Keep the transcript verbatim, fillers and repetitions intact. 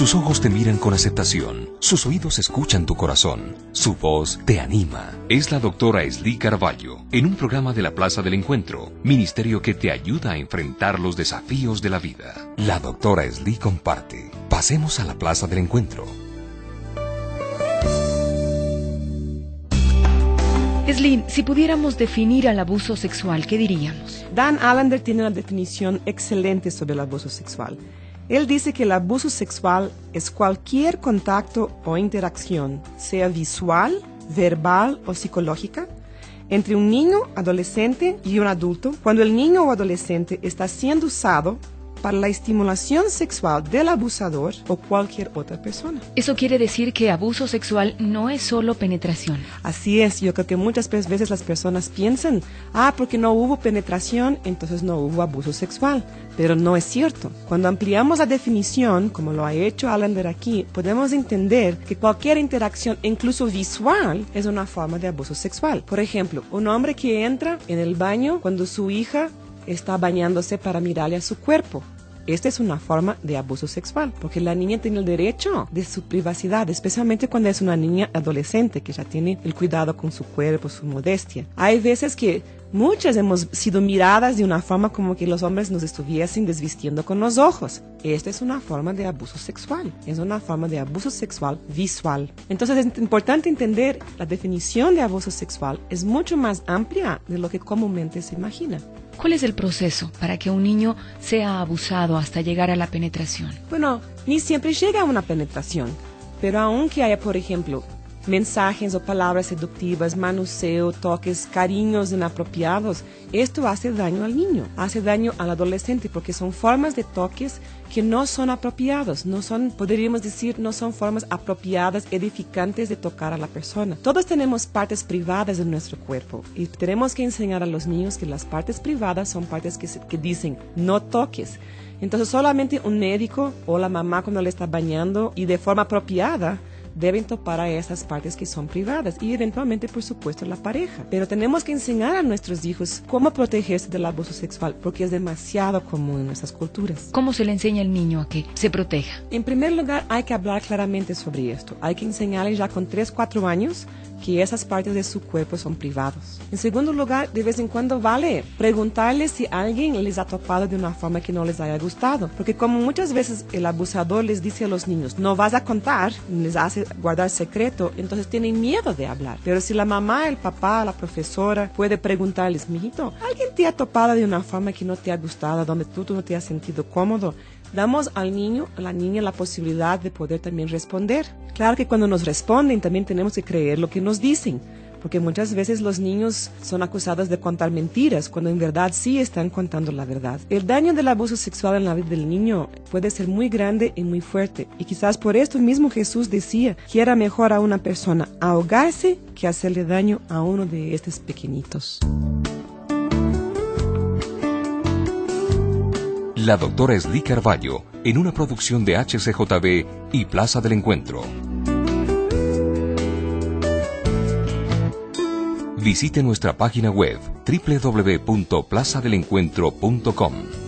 Sus ojos te miran con aceptación, sus oídos escuchan tu corazón, su voz te anima. Es la doctora Esli Carballo, en un programa de la Plaza del Encuentro, ministerio que te ayuda a enfrentar los desafíos de la vida. La doctora Esli comparte. Pasemos a la Plaza del Encuentro. Esli, si pudiéramos definir al abuso sexual, ¿qué diríamos? Dan Allender tiene una definición excelente sobre el abuso sexual. Él dice que el abuso sexual es cualquier contacto o interacción, sea visual, verbal o psicológica, entre un niño, adolescente y un adulto, cuando el niño o adolescente está siendo usado para la estimulación sexual del abusador o cualquier otra persona. Eso quiere decir que abuso sexual no es solo penetración. Así es, yo creo que muchas veces las personas piensan, ah, porque no hubo penetración, entonces no hubo abuso sexual. Pero no es cierto. Cuando ampliamos la definición, como lo ha hecho Allender aquí, podemos entender que cualquier interacción, incluso visual, es una forma de abuso sexual. Por ejemplo, un hombre que entra en el baño cuando su hija está bañándose para mirarle a su cuerpo. Esta es una forma de abuso sexual, porque la niña tiene el derecho de su privacidad, especialmente cuando es una niña adolescente que ya tiene el cuidado con su cuerpo, su modestia. Hay veces que muchas hemos sido miradas de una forma como que los hombres nos estuviesen desvistiendo con los ojos. Esta es una forma de abuso sexual, es una forma de abuso sexual visual. Entonces es importante entender la definición de abuso sexual es mucho más amplia de lo que comúnmente se imagina. ¿Cuál es el proceso para que un niño sea abusado hasta llegar a la penetración? Bueno, ni siempre llega a una penetración, pero aunque haya, por ejemplo, mensajes o palabras seductivas, manoseo, toques, cariños inapropiados, esto hace daño al niño, hace daño al adolescente, porque son formas de toques que no son apropiados, no son, podríamos decir, no son formas apropiadas, edificantes de tocar a la persona. Todos tenemos partes privadas de nuestro cuerpo y tenemos que enseñar a los niños que las partes privadas son partes que, se, que dicen no toques. Entonces solamente un médico o la mamá cuando le está bañando y de forma apropiada deben topar a esas partes que son privadas y eventualmente, por supuesto, la pareja. Pero tenemos que enseñar a nuestros hijos cómo protegerse del abuso sexual porque es demasiado común en nuestras culturas. ¿Cómo se le enseña al niño a que se proteja? En primer lugar, hay que hablar claramente sobre esto. Hay que enseñarle ya con tres, cuatro años que esas partes de su cuerpo son privados. En segundo lugar, de vez en cuando vale preguntarles si alguien les ha topado de una forma que no les haya gustado. Porque como muchas veces el abusador les dice a los niños, no vas a contar, les hace guardar secreto, entonces tienen miedo de hablar. Pero si la mamá, el papá, la profesora puede preguntarles, mijito, ¿alguien te ha topado de una forma que no te ha gustado, donde tú, tú no te has sentido cómodo? Damos al niño, a la niña, la posibilidad de poder también responder. Claro que cuando nos responden también tenemos que creer lo que nos dicen, porque muchas veces los niños son acusados de contar mentiras, cuando en verdad sí están contando la verdad. El daño del abuso sexual en la vida del niño puede ser muy grande y muy fuerte, y quizás por esto mismo Jesús decía que era mejor a una persona ahogarse que hacerle daño a uno de estos pequeñitos. La doctora Esli Carballo, en una producción de H C J B y Plaza del Encuentro. Visite nuestra página web doble u doble u doble u punto plaza del encuentro punto com.